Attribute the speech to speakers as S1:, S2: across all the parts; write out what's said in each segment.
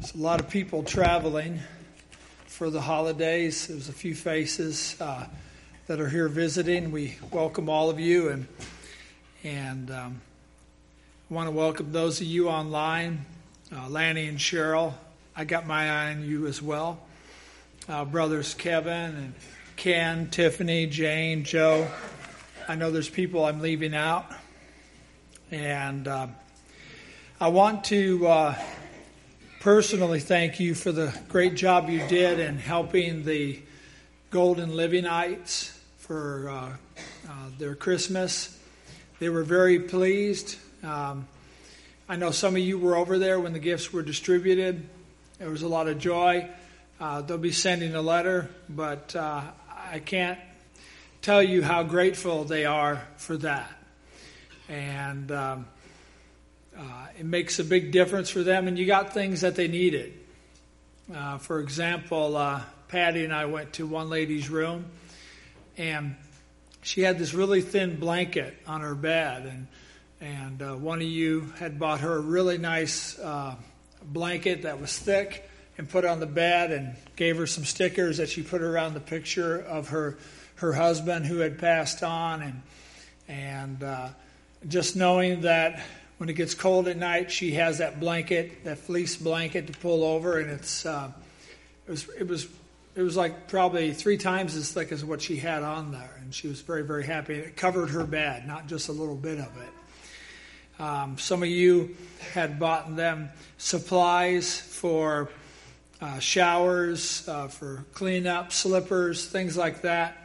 S1: There's a lot of people traveling for the holidays. There's a few faces that are here visiting. We welcome all of you, and want to welcome those of you online, Lanny and Cheryl. I got my eye on you as well. Brothers Kevin and Ken, Tiffany, Jane, Joe. I know there's people I'm leaving out. And I want to personally thank you for the great job you did in helping the Golden Livingites for their Christmas. They were very pleased. I know some of you were over there when the gifts were distributed. There was a lot of joy. They'll be sending a letter, but I can't tell you how grateful they are for that. And it makes a big difference for them, and you got things that they needed. For example, Patty and I went to one lady's room, and she had this really thin blanket on her bed, and one of you had bought her a really nice blanket that was thick and put on the bed, and gave her some stickers that she put around the picture of her husband who had passed on, and just knowing that when it gets cold at night, she has that blanket, that fleece blanket to pull over, and it was like probably 3 times as thick as what she had on there, and she was very, very happy. It covered her bed, not just a little bit of it. Some of you had bought them supplies for showers, for cleanup, slippers, things like that.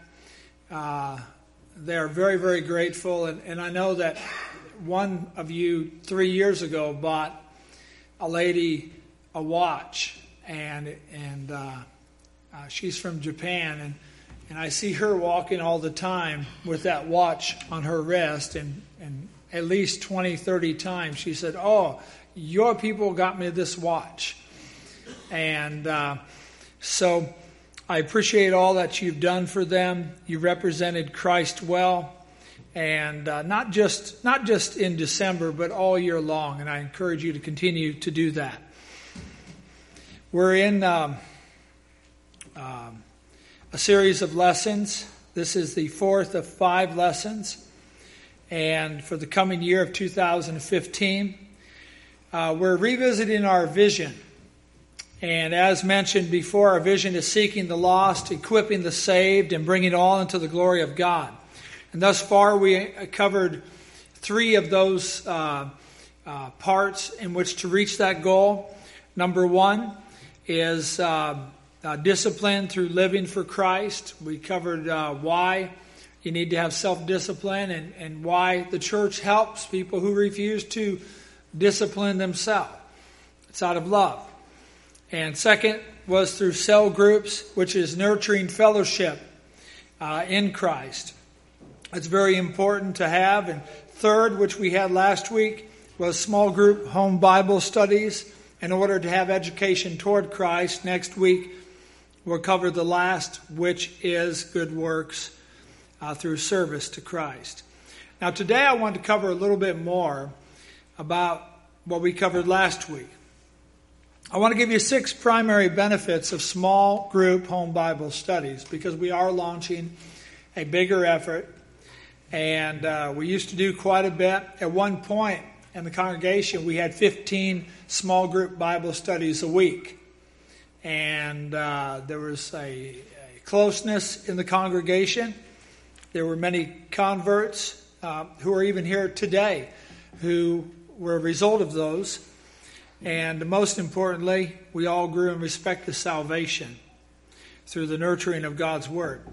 S1: They are very, very grateful, and I know that one of you 3 years ago bought a lady a watch, and she's from Japan, and I see her walking all the time with that watch on her wrist, and at least 20, 30 times she said, "Oh, your people got me this watch." And so I appreciate all that you've done for them. You represented Christ well, and not just in December, but all year long. And I encourage you to continue to do that. We're in a series of lessons. This is the 4th of 5 lessons. And for the coming year of 2015, we're revisiting our vision. And as mentioned before, our vision is seeking the lost, equipping the saved, and bringing all into the glory of God. And thus far, we covered 3 of those parts in which to reach that goal. Number 1 is discipline through living for Christ. We covered why you need to have self-discipline and why the church helps people who refuse to discipline themselves. It's out of love. And second was through cell groups, which is nurturing fellowship in Christ. It's very important to have. And third, which we had last week, was small group home Bible studies in order to have education toward Christ. Next week, we'll cover the last, which is good works through service to Christ. Now today I want to cover a little bit more about what we covered last week. I want to give you 6 primary benefits of small group home Bible studies, because we are launching a bigger effort, and we used to do quite a bit. At one point in the congregation, we had 15 small group Bible studies a week, and there was a closeness in the congregation. There were many converts who are even here today who were a result of those. And most importantly, we all grew in respect to salvation through the nurturing of God's Word.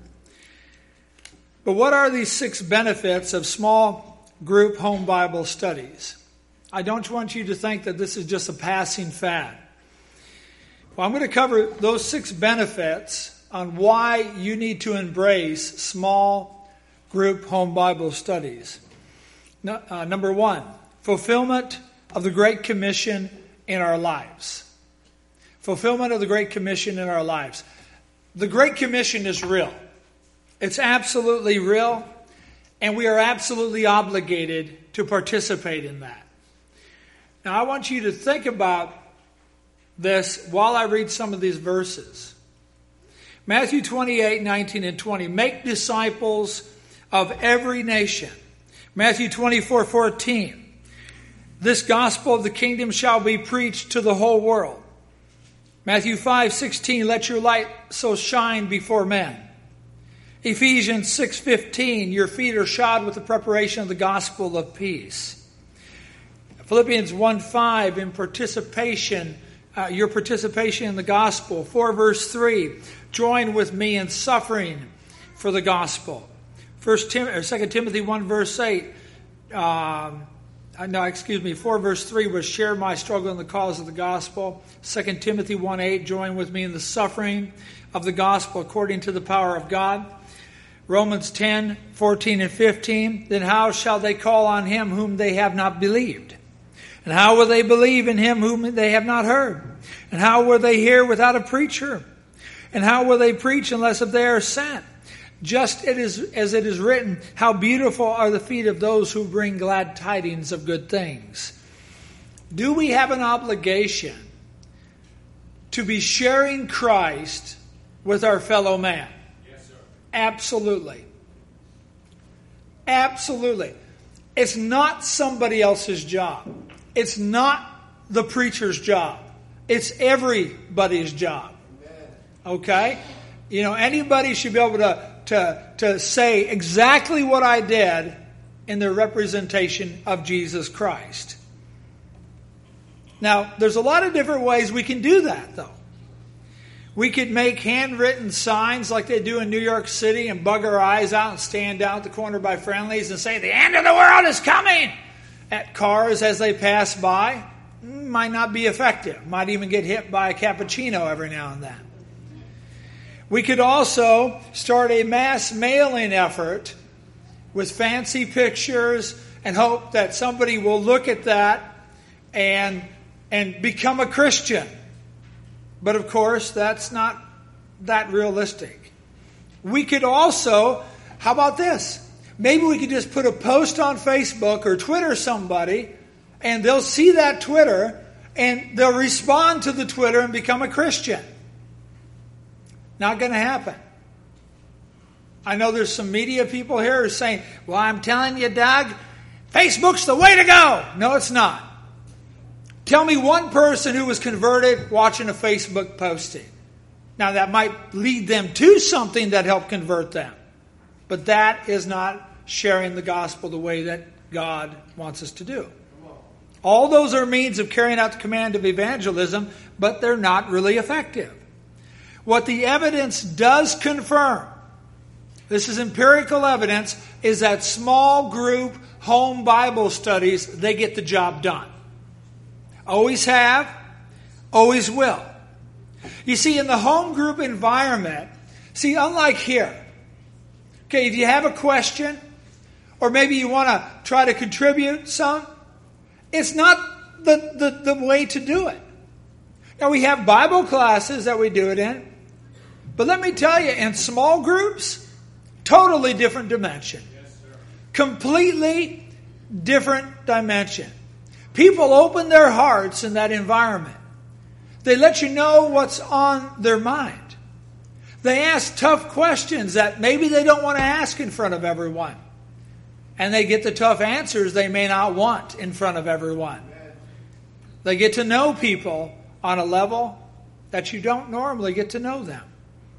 S1: But what are these 6 benefits of small group home Bible studies? I don't want you to think that this is just a passing fad. Well, I'm going to cover those 6 benefits on why you need to embrace small group home Bible studies. Number 1, fulfillment of the Great Commission in our lives. Fulfillment of the Great Commission in our lives. The Great Commission is real. It's absolutely real, and we are absolutely obligated to participate in that. Now, I want you to think about this while I read some of these verses. Matthew 28, 19 and 20. Make disciples of every nation. Matthew 24, 14. This gospel of the kingdom shall be preached to the whole world. Matthew 5, 16. Let your light so shine before men. Ephesians 6, 15. Your feet are shod with the preparation of the gospel of peace. Philippians 1, 5. In participation, your participation in the gospel. 4 verse 3. Join with me in suffering for the gospel. 2 Timothy 1 verse 8. 4 verse 3 was share my struggle in the cause of the gospel. 2 Timothy 1, 8. Join with me in the suffering of the gospel according to the power of God. Romans 10, 14 and 15. Then how shall they call on him whom they have not believed? And how will they believe in him whom they have not heard? And how will they hear without a preacher? And how will they preach unless if they are sent? Just as it is written, how beautiful are the feet of those who bring glad tidings of good things. Do we have an obligation to be sharing Christ with our fellow man?
S2: Yes, sir.
S1: Absolutely. Absolutely. It's not somebody else's job. It's not the preacher's job. It's everybody's job. Okay? You know, anybody should be able to say exactly what I did in their representation of Jesus Christ. Now, there's a lot of different ways we can do that, though. We could make handwritten signs like they do in New York City and bug our eyes out and stand down at the corner by Friendly's and say, the end of the world is coming, at cars as they pass by. Might not be effective. Might even get hit by a cappuccino every now and then. We could also start a mass mailing effort with fancy pictures and hope that somebody will look at that and become a Christian. But of course, that's not that realistic. We could also, how about this? Maybe we could just put a post on Facebook or Twitter somebody, and they'll see that Twitter, and they'll respond to the Twitter and become a Christian. Not going to happen. I know there's some media people here who are saying, well, I'm telling you, Doug, Facebook's the way to go. No, it's not. Tell me one person who was converted watching a Facebook posting. Now, that might lead them to something that helped convert them. But that is not sharing the gospel the way that God wants us to do. All those are means of carrying out the command of evangelism, but they're not really effective. What the evidence does confirm, this is empirical evidence, is that small group home Bible studies, they get the job done. Always have, always will. You see, in the home group environment, unlike here, okay, if you have a question, or maybe you want to try to contribute some, it's not the way to do it. Now, we have Bible classes that we do it in, but let me tell you, in small groups, totally different dimension.
S2: Yes, sir.
S1: Completely different dimension. People open their hearts in that environment. They let you know what's on their mind. They ask tough questions that maybe they don't want to ask in front of everyone. And they get the tough answers they may not want in front of everyone. They get to know people on a level that you don't normally get to know them.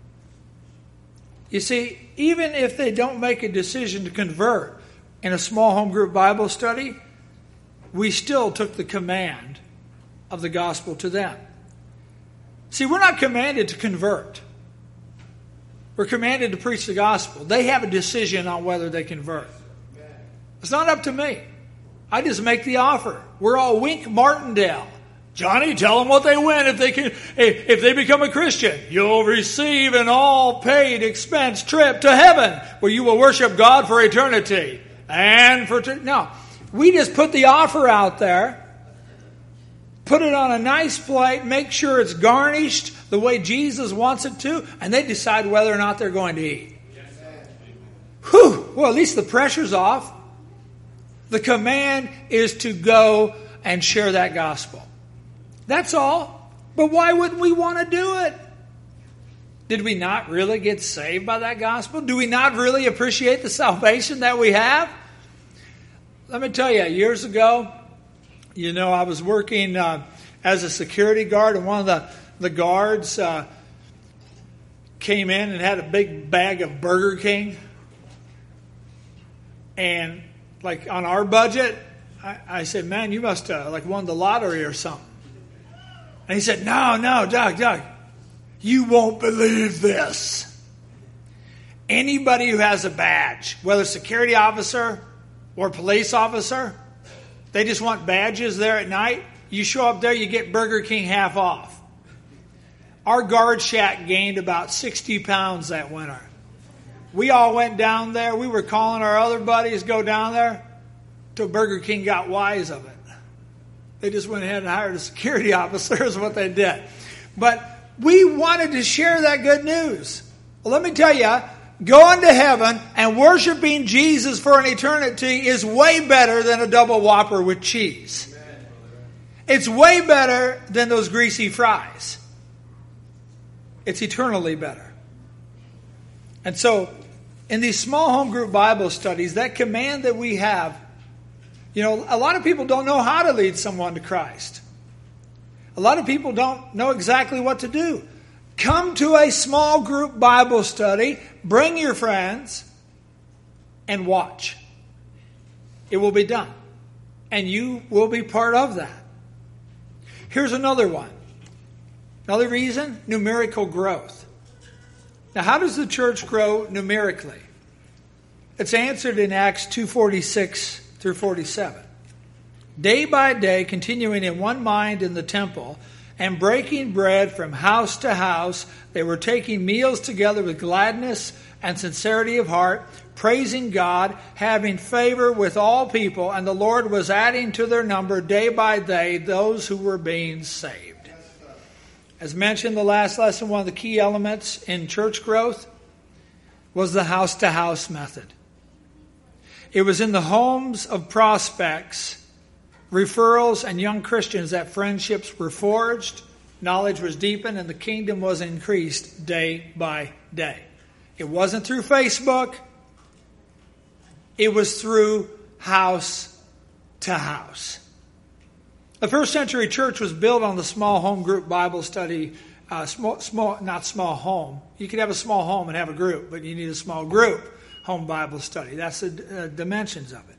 S1: You see, even if they don't make a decision to convert in a small home group Bible study, we still took the command of the gospel to them. See, we're not commanded to convert. We're commanded to preach the gospel. They have a decision on whether they convert. It's not up to me. I just make the offer. We're all Wink Martindale. Johnny, tell them what they win if they become a Christian. You'll receive an all-paid expense trip to heaven where you will worship God for eternity. No, we just put the offer out there, put it on a nice plate, make sure it's garnished the way Jesus wants it to, and they decide whether or not they're going to eat. Whew, well, at least the pressure's off. The command is to go and share that gospel. That's all. But why wouldn't we want to do it? Did we not really get saved by that gospel? Do we not really appreciate the salvation that we have? Let me tell you, years ago, I was working as a security guard, and one of the guards came in and had a big bag of Burger King. And like on our budget, I said, man, you must have won the lottery or something. And he said, no, Doug, you won't believe this. Anybody who has a badge, whether security officer or police officer, they just want badges there at night. You show up there, you get Burger King half off. Our guard shack gained about 60 pounds that winter. We all went down there. We were calling our other buddies, go down there, till Burger King got wise of it. They just went ahead and hired a security officer is what they did. But we wanted to share that good news. Well, let me tell you, going to heaven and worshiping Jesus for an eternity is way better than a double Whopper with cheese. It's way better than those greasy fries. It's eternally better. And so, in these small home group Bible studies, that command that we have, a lot of people don't know how to lead someone to Christ. A lot of people don't know exactly what to do. Come to a small group Bible study, bring your friends, and watch. It will be done. And you will be part of that. Here's another one. Another reason, numerical growth. Now, how does the church grow numerically? It's answered in Acts 2:46 through 47. Day by day, continuing in one mind in the temple, and breaking bread from house to house, they were taking meals together with gladness and sincerity of heart, praising God, having favor with all people, and the Lord was adding to their number day by day those who were being saved. As mentioned in the last lesson, one of the key elements in church growth was the house-to-house method. It was in the homes of prospects, referrals, and young Christians that friendships were forged, knowledge was deepened, and the kingdom was increased day by day. It wasn't through Facebook. It was through house to house. The first century church was built on the small home group Bible study, not small home. You could have a small home and have a group, but you need a small group home Bible study. That's the dimensions of it.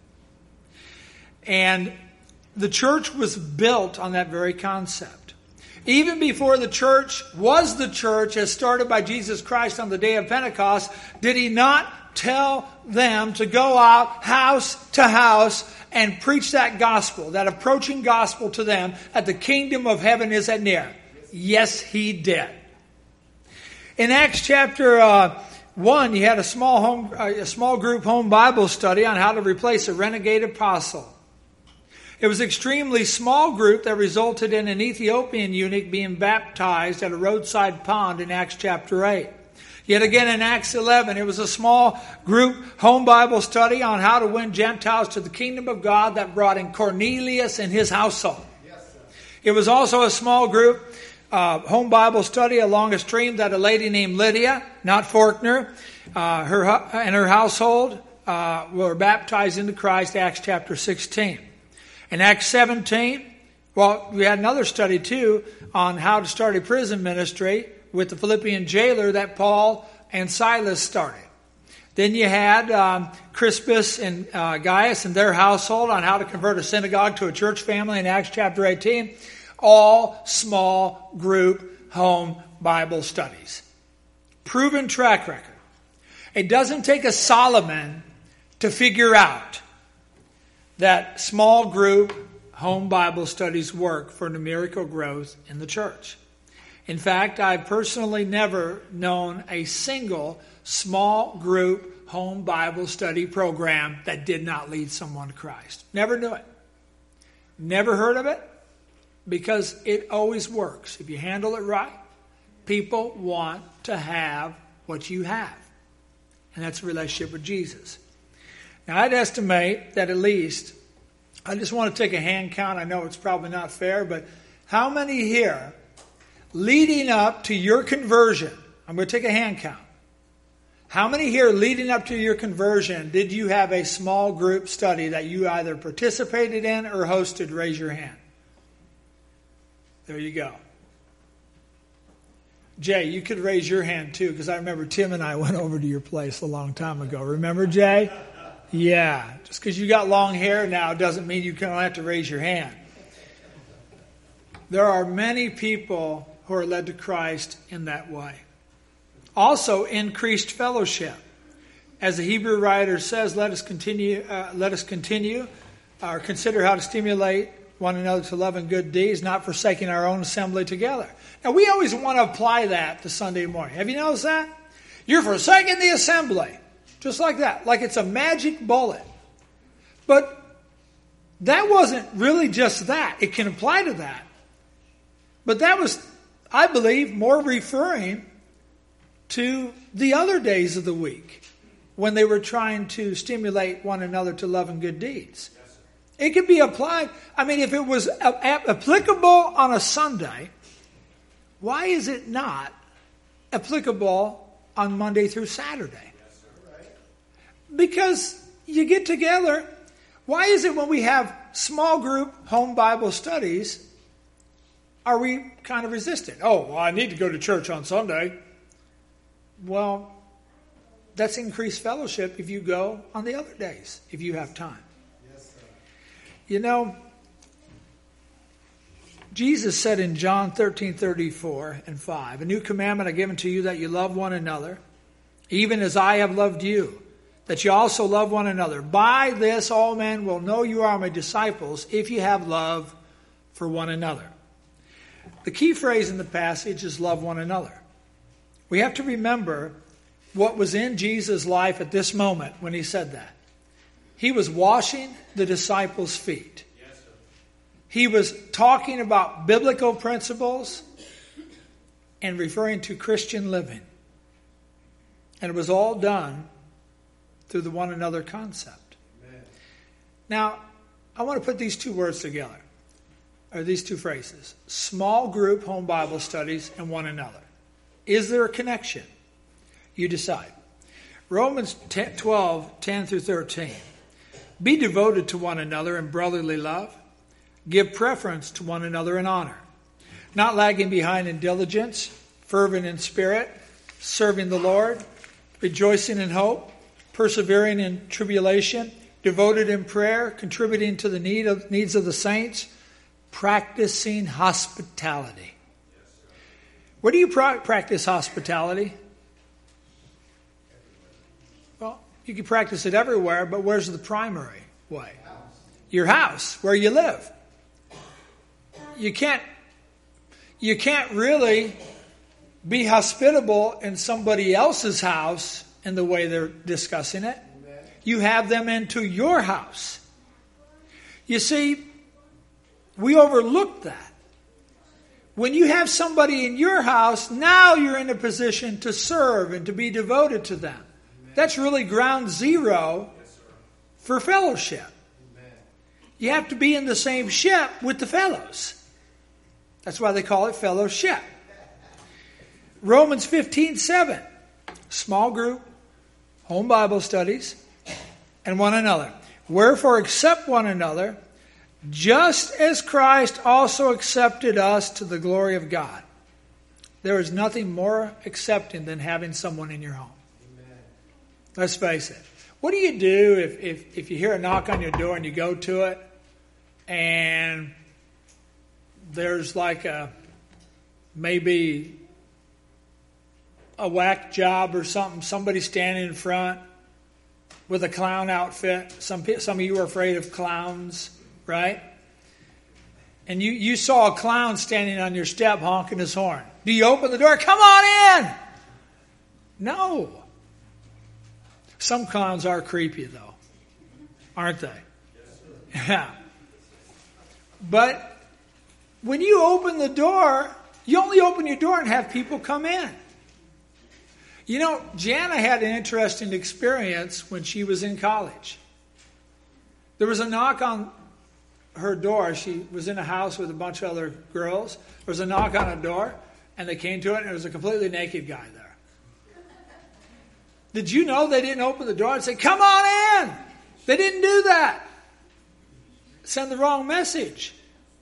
S1: And the church was built on that very concept. Even before the church was the church as started by Jesus Christ on the day of Pentecost, did he not tell them to go out house to house and preach that gospel, that approaching gospel to them, that the kingdom of heaven is at near? Yes, he did. In Acts chapter 1, you had a small group home Bible study on how to replace a renegade apostle. It was an extremely small group that resulted in an Ethiopian eunuch being baptized at a roadside pond in Acts chapter 8. Yet again in Acts 11, it was a small group home Bible study on how to win Gentiles to the kingdom of God that brought in Cornelius and his household. It was also a small group home Bible study along a stream that a lady named Lydia, not Faulkner, and her household were baptized into Christ, Acts chapter 16. In Acts 17, we had another study too on how to start a prison ministry with the Philippian jailer that Paul and Silas started. Then you had Crispus and Gaius and their household on how to convert a synagogue to a church family in Acts chapter 18. All small group home Bible studies. Proven track record. It doesn't take a Solomon to figure out that small group home Bible studies work for numerical growth in the church. In fact, I've personally never known a single small group home Bible study program that did not lead someone to Christ. Never knew it. Never heard of it, because it always works. If you handle it right, people want to have what you have. And that's a relationship with Jesus. Now, I'd estimate that at least, I just want to take a hand count. I know it's probably not fair, but how many here leading up to your conversion, I'm going to take a hand count. How many here leading up to your conversion did you have a small group study that you either participated in or hosted? Raise your hand. There you go. Jay, you could raise your hand too, because I remember Tim and I went over to your place a long time ago. Remember, Jay? Yeah. Just because you got long hair now doesn't mean you don't have to raise your hand. There are many people who are led to Christ in that way. Also, increased fellowship. As the Hebrew writer says, let us continue, or consider how to stimulate one another to love and good deeds, not forsaking our own assembly together. Now, we always want to apply that to Sunday morning. Have you noticed that? You're forsaking the assembly. Just like that. Like it's a magic bullet. But that wasn't really just that. It can apply to that. But that was, I believe, more referring to the other days of the week when they were trying to stimulate one another to love and good deeds. It could be applied. I mean, if it was applicable on a Sunday, why is it not applicable on Monday through Saturday? Because you get together. Why is it when we have small group home Bible studies, are we kind of resistant? Oh, well, I need to go to church on Sunday. Well, that's increased fellowship if you go on the other days, if you have time. Yes, sir. You know, Jesus said in John 13:34 and 5, a new commandment I give unto you, that you love one another, even as I have loved you, that you also love one another. By this all men will know you are my disciples, if you have love for one another. The key phrase in the passage is love one another. We have to remember what was in Jesus' life at this moment when he said that. He was washing the disciples' feet. Yes, sir. He was talking about biblical principles and referring to Christian living. And it was all done through the one another concept. Amen. Now, I want to put these two words together, or these two phrases. Small group home Bible studies and one another. Is there a connection? You decide. Romans 12:10 through 13. Be devoted to one another in brotherly love. Give preference to one another in honor. Not lagging behind in diligence, fervent in spirit, serving the Lord, rejoicing in hope, persevering in tribulation, devoted in prayer, contributing to the needs of the saints, practicing hospitality. Where do you practice hospitality? Well, you can practice it everywhere, but where's the primary way? Your house, where you live. You can't really be hospitable in somebody else's house in the way they're discussing it. You have them into your house. You see, we overlook that. When you have somebody in your house, now you're in a position to serve and to be devoted to them. That's really ground zero for fellowship. You have to be in the same ship with the fellows. That's why they call it fellowship. Romans 15:7. Small group, home Bible studies, and one another. Wherefore accept one another, just as Christ also accepted us to the glory of God. There is nothing more accepting than having someone in your home. Amen. Let's face it. What do you do if you hear a knock on your door and you go to it and there's like maybe a whack job or something, somebody standing in front with a clown outfit? Some of you are afraid of clowns. Right? And you saw a clown standing on your step honking his horn. Do you open the door? Come on in! No. Some clowns are creepy, though. Aren't they? Yes, yeah. But when you open the door, you only open your door and have people come in. You know, Jana had an interesting experience when she was in college. There was a knock on her door. She was in a house with a bunch of other girls. There was a knock on a door. And they came to it, and there was a completely naked guy there. Did you know they didn't open the door and say, come on in? They didn't do that. Send the wrong message.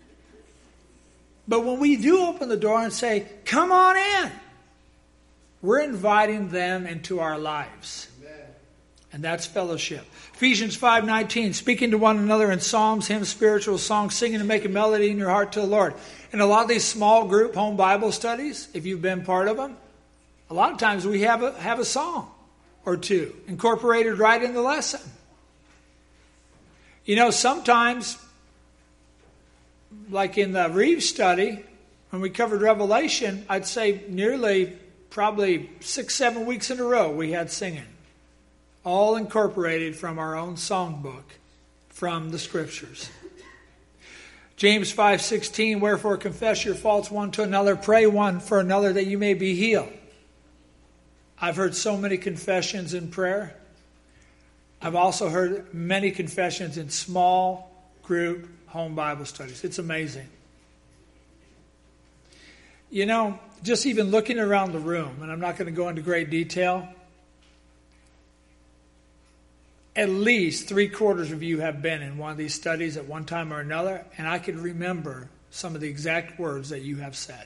S1: But when we do open the door and say, come on in, we're inviting them into our lives. And that's fellowship. Ephesians 5:19, speaking to one another in psalms, hymns, spiritual songs, singing and making melody in your heart to the Lord. And a lot of these small group home Bible studies, if you've been part of them, a lot of times we have a song or two incorporated right in the lesson. You know, sometimes, like in the Reeves study, when we covered Revelation, I'd say probably 6-7 weeks in a row we had singing. All incorporated from our own songbook, from the Scriptures. James 5:16, wherefore confess your faults one to another, pray one for another that you may be healed. I've heard so many confessions in prayer. I've also heard many confessions in small group home Bible studies. It's amazing. You know, just even looking around the room, and I'm not going to go into great detail, at least 3/4 of you have been in one of these studies at one time or another, and I can remember some of the exact words that you have said.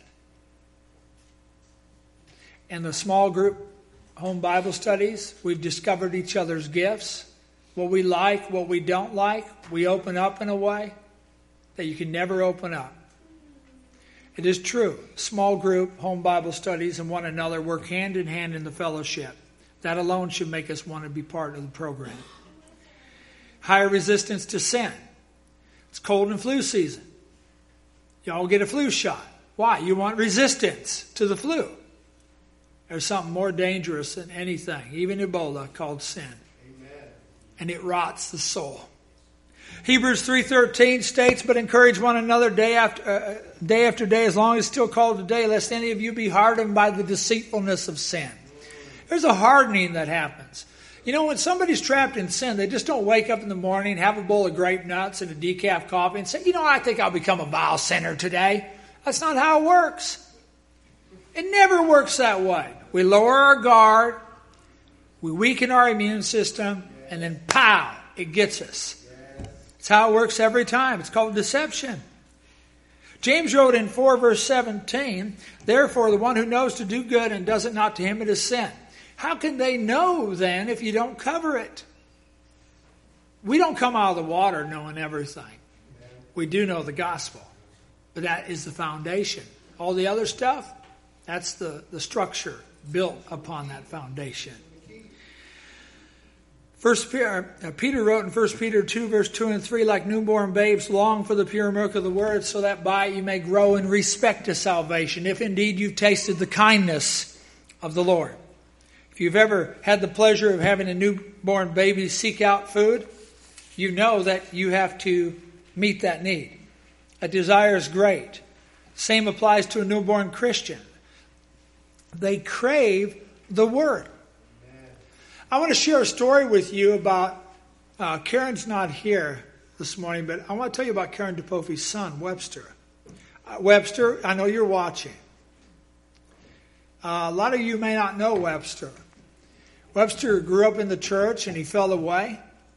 S1: In the small group home Bible studies, we've discovered each other's gifts, what we like, what we don't like. We open up in a way that you can never open up. It is true. Small group home Bible studies and one another work hand in hand in the fellowship. That alone should make us want to be part of the program. Higher resistance to sin. It's cold and flu season. Y'all get a flu shot. Why? You want resistance to the flu. There's something more dangerous than anything, even Ebola, called sin. Amen. And it rots the soul. Hebrews 3:13 states, but encourage one another day after day, as long as it's still called today, lest any of you be hardened by the deceitfulness of sin. There's a hardening that happens. You know, when somebody's trapped in sin, they just don't wake up in the morning, have a bowl of grape nuts and a decaf coffee and say, you know, I think I'll become a vile sinner today. That's not how it works. It never works that way. We lower our guard, we weaken our immune system, and then pow, it gets us. It's how it works every time. It's called deception. James wrote in 4 verse 17, therefore the one who knows to do good and does it not, to him it is sin. How can they know then if you don't cover it? We don't come out of the water knowing everything. We do know the gospel. But that is the foundation. All the other stuff, that's the structure built upon that foundation. Peter wrote in 1 Peter 2, verse 2 and 3, like newborn babes, long for the pure milk of the word, so that by it you may grow in respect to salvation, if indeed you've tasted the kindness of the Lord. If you've ever had the pleasure of having a newborn baby seek out food, you know that you have to meet that need. A desire is great. Same applies to a newborn Christian. They crave the Word. I want to share a story with you about, Karen's not here this morning, but I want to tell you about Karen DePofe's son, Webster. Webster, I know you're watching. A lot of you may not know Webster. Webster grew up in the church and he fell away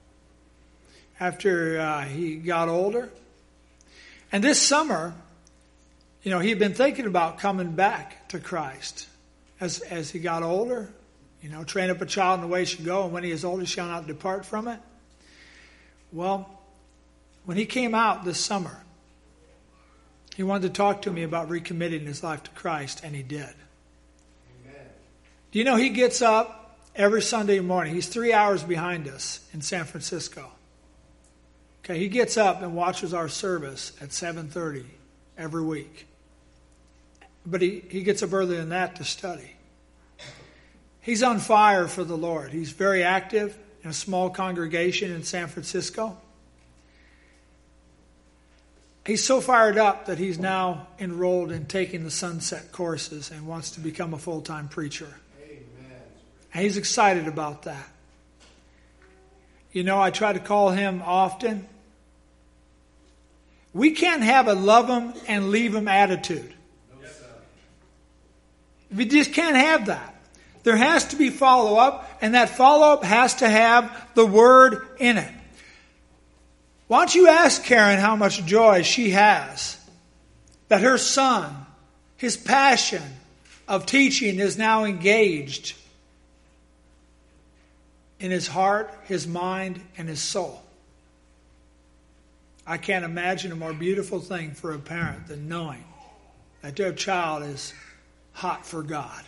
S1: after he got older. And this summer, you know, he'd been thinking about coming back to Christ as he got older. You know, train up a child in the way he should go, and when he is older, he shall not depart from it. Well, when he came out this summer, he wanted to talk to me about recommitting his life to Christ, and he did. Amen. Do you know he gets up every Sunday morning? He's 3 hours behind us in San Francisco. Okay, he gets up and watches our service at 7:30 every week. But he gets up earlier than that to study. He's on fire for the Lord. He's very active in a small congregation in San Francisco. He's so fired up that he's now enrolled in taking the Sunset courses and wants to become a full-time preacher. Amen. And he's excited about that. You know, I try to call him often. We can't have a love him and leave him attitude. We just can't have that. There has to be follow-up, and that follow-up has to have the Word in it. Why don't you ask Karen how much joy she has that her son, his passion of teaching is now engaged in his heart, his mind, and his soul. I can't imagine a more beautiful thing for a parent than knowing that their child is hot for God.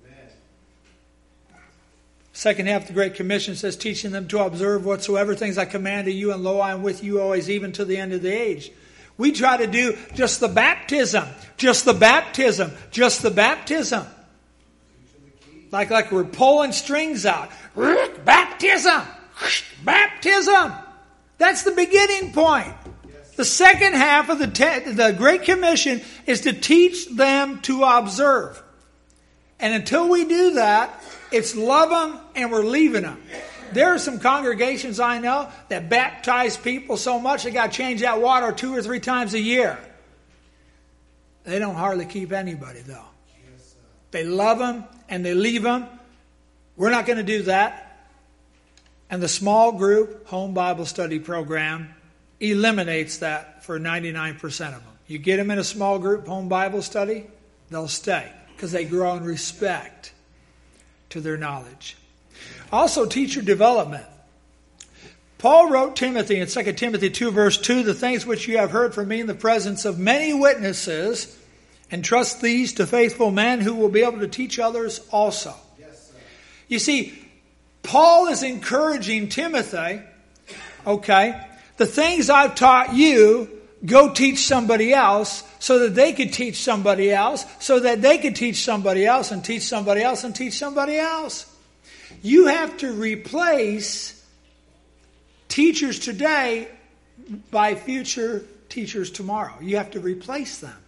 S1: Second half of the Great Commission says, teaching them to observe whatsoever things I commanded you, and lo, I am with you always, even to the end of the age. We try to do just the baptism, just the baptism, just the baptism. Like we're pulling strings out. Baptism! Baptism! That's the beginning point. The second half of the Great Commission is to teach them to observe. And until we do that, it's love them and we're leaving them. There are some congregations I know that baptize people so much they got to change that water 2 or 3 times a year. They don't hardly keep anybody though. They love them and they leave them. We're not going to do that. And the small group home Bible study program eliminates that for 99% of them. You get them in a small group home Bible study, they'll stay because they grow in respect to their knowledge. Also, teacher development. Paul wrote Timothy in 2 Timothy 2 verse 2, the things which you have heard from me in the presence of many witnesses, entrust these to faithful men who will be able to teach others also. Yes, you see, Paul is encouraging Timothy, okay, the things I've taught you, go teach somebody else so that they could teach somebody else, so that they could teach somebody else and teach somebody else and teach somebody else. You have to replace teachers today by future teachers tomorrow. You have to replace them.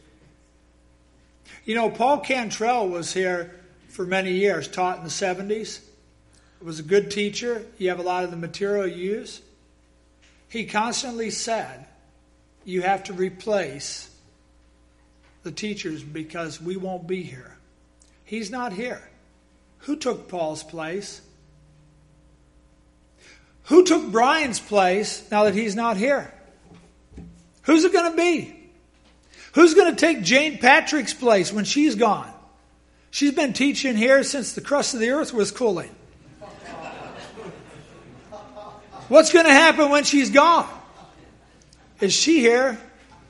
S1: You know, Paul Cantrell was here for many years, taught in the 70s. Was a good teacher. You have a lot of the material you use. He constantly said, you have to replace the teachers because we won't be here. He's not here. Who took Paul's place? Who took Brian's place now that he's not here? Who's it going to be? Who's going to take Jane Patrick's place when she's gone? She's been teaching here since the crust of the earth was cooling. What's going to happen when she's gone? Is she here?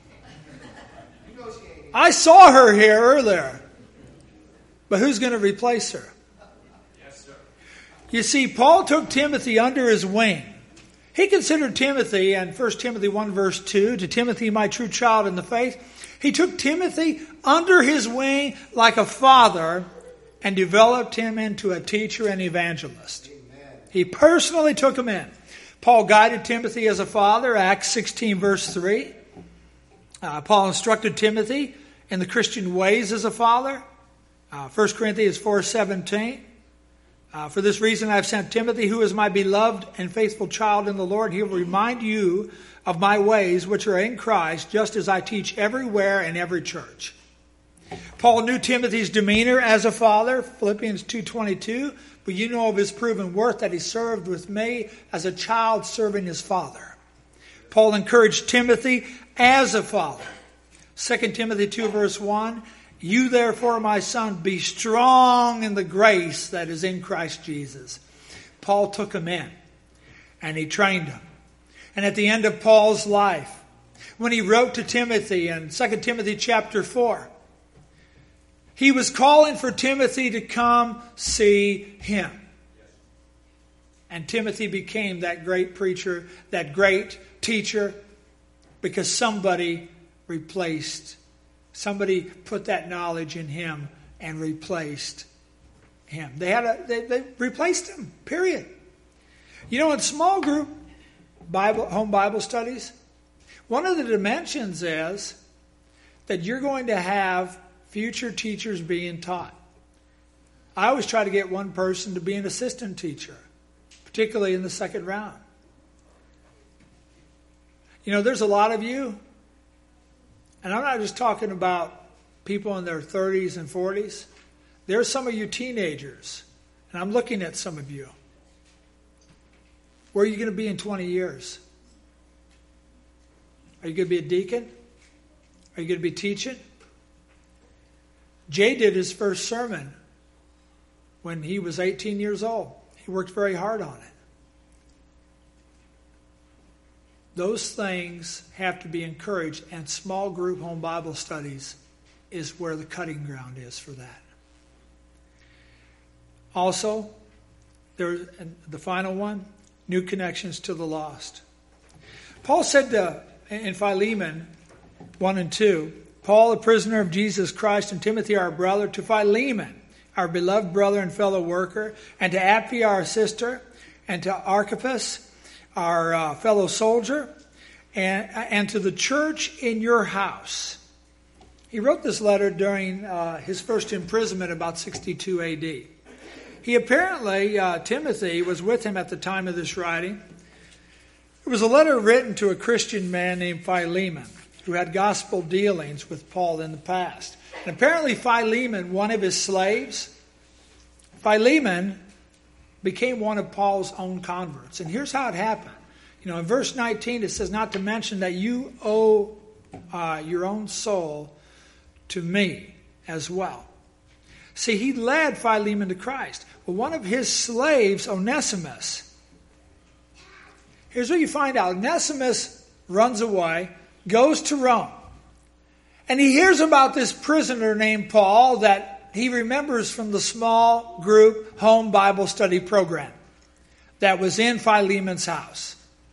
S1: I saw her here earlier. But who's going to replace her? Yes, sir. You see, Paul took Timothy under his wing. He considered Timothy, and 1 Timothy 1 verse 2, to Timothy, my true child in the faith. He took Timothy under his wing like a father and developed him into a teacher and evangelist. Amen. He personally took him in. Paul guided Timothy as a father, Acts 16 verse 3. Paul instructed Timothy in the Christian ways as a father. 1 Corinthians 4:17. For this reason I have sent Timothy, who is my beloved and faithful child in the Lord. He will remind you of my ways which are in Christ, just as I teach everywhere in every church. Paul knew Timothy's demeanor as a father, Philippians 2:22. But you know of his proven worth that he served with me as a child serving his father. Paul encouraged Timothy as a father. 2 Timothy 2 verse 1. You therefore, my son, be strong in the grace that is in Christ Jesus. Paul took him in and he trained him. And at the end of Paul's life, when he wrote to Timothy in 2 Timothy chapter 4, he was calling for Timothy to come see him. And Timothy became that great preacher, that great teacher, because somebody put that knowledge in him and replaced him. They replaced him, period. You know, in small group home Bible studies, one of the dimensions is that you're going to have future teachers being taught. I always try to get one person to be an assistant teacher, particularly in the second round. You know, there's a lot of you, and I'm not just talking about people in their 30s and 40s. There's some of you teenagers, and I'm looking at some of you. Where are you going to be in 20 years? Are you going to be a deacon? Are you going to be teaching? Jay did his first sermon when he was 18 years old. He worked very hard on it. Those things have to be encouraged, and small group home Bible studies is where the cutting ground is for that. Also, there's the final one, new connections to the lost. Paul said in Philemon 1 and 2, Paul, a prisoner of Jesus Christ, and Timothy, our brother, to Philemon, our beloved brother and fellow worker, and to Apphia, our sister, and to Archippus, our fellow soldier, and to the church in your house. He wrote this letter during his first imprisonment about 62 A.D. He apparently, Timothy, was with him at the time of this writing. It was a letter written to a Christian man named Philemon, who had gospel dealings with Paul in the past. And apparently Philemon, one of his slaves, Philemon became one of Paul's own converts. And here's how it happened. You know, in verse 19 it says, not to mention that you owe your own soul to me as well. See, he led Philemon to Christ. Well, one of his slaves, Onesimus, here's what you find out. Onesimus runs away, goes to Rome. And he hears about this prisoner named Paul that he remembers from the small group home Bible study program that was in Philemon's house.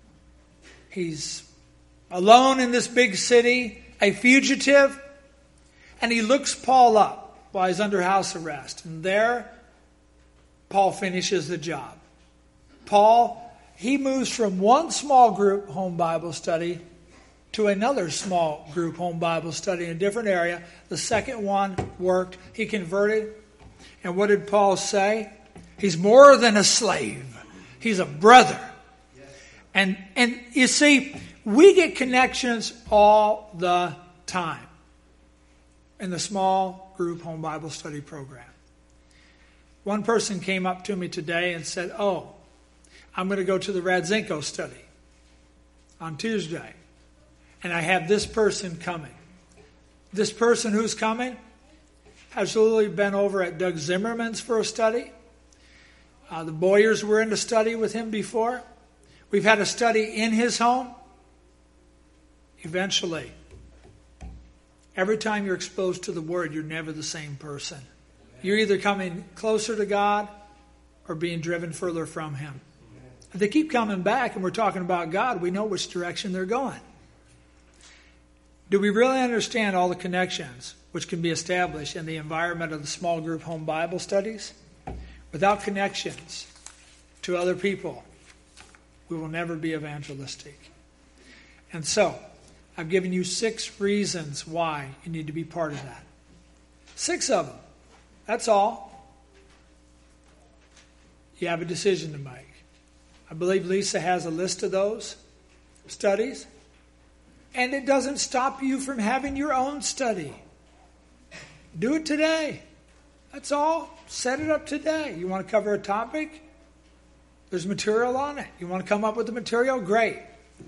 S1: He's alone in this big city, a fugitive, and he looks Paul up while he's under house arrest. And there, Paul finishes the job. Paul, he moves from one small group home Bible study to another small group home Bible study in a different area. The second one worked. He converted. And what did Paul say? He's more than a slave. He's a brother. And you see, we get connections all the time in the small group home Bible study program. One person came up to me today and said, oh, I'm going to go to the Radzinko study on Tuesday. And I have this person coming. This person who's coming has literally been over at Doug Zimmerman's for a study. The Boyers were in a study with him before. We've had a study in his home. Eventually, every time you're exposed to the Word, you're never the same person. You're either coming closer to God or being driven further from Him. If they keep coming back and we're talking about God, we know which direction they're going. Do we really understand all the connections which can be established in the environment of the small group home Bible studies? Without connections to other people, we will never be evangelistic. And so, I've given you 6 reasons why you need to be part of that. 6 of them. That's all. You have a decision to make. I believe Lisa has a list of those studies. And it doesn't stop you from having your own study. Do it today. That's all. Set it up today. You want to cover a topic? There's material on it. You want to come up with the material? Great.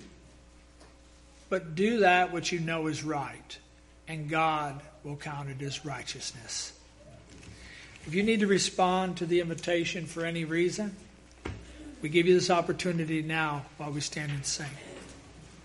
S1: But do that which you know is right, and God will count it as righteousness. If you need to respond to the invitation for any reason, we give you this opportunity now while we stand and sing.